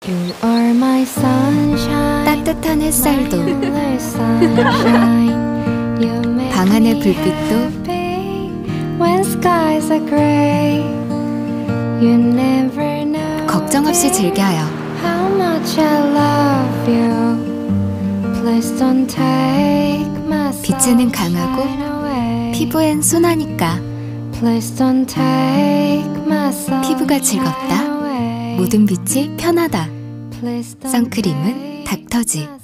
You are my sunshine. 따뜻한 햇살도 my sunshine. You make 방 안의 me 불빛도 happy when skies are gray. You never know 걱정 없이 즐겨요. how much I love you. Please don't take my 빛은 강하고 sunshine away. 피부엔 순하니까 Please don't take my 피부가 sunshine 즐겁다. away. 모든 빛이 편하다. Please don't 선크림은 take 닥터지.